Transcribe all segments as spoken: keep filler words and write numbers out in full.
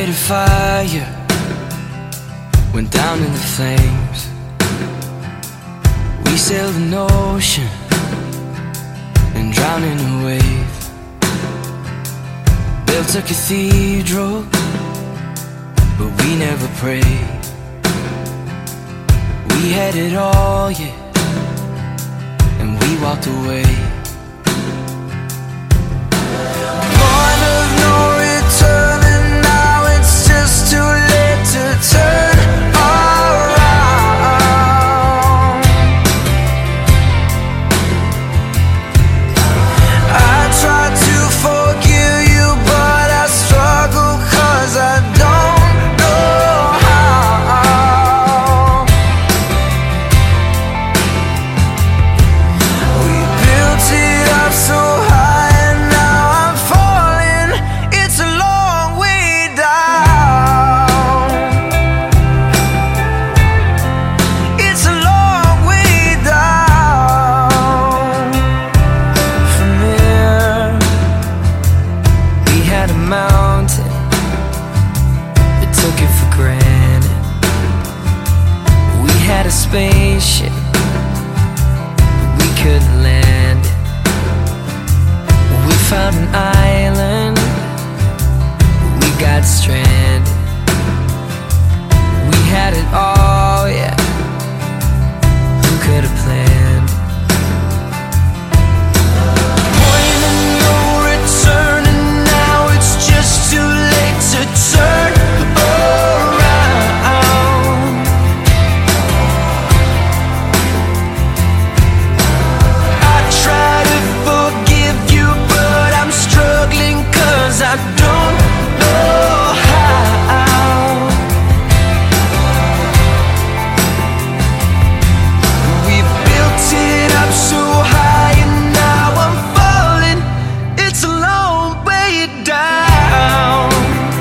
a fire, went down in the flames. We sailed an ocean and drowned in a wave. Built a cathedral, but we never prayed. We had it all, yeah, and we walked away. Point of no return, and now it's just too late to turn around. I tried to forgive you, but I struggle 'cause I don't know how. We built it up so high, and now I'm falling. It's a long way down. It's a long way down from here. We had a mountain, but took it for granted. We had a spaceship, but we couldn't land it. We found an island, but we got stranded. We had it all, yeah. Who could have planned it? Point of no return, and now it's just too late to turn around. I try to forgive you, but I'm struggling 'cause I don't know how. We built it up so high, and now I'm falling. It's a long way down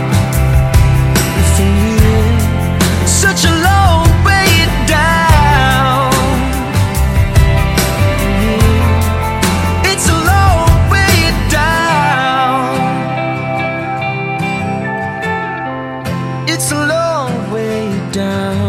from you. Such a long way down. It's a long way down. It's a long way down.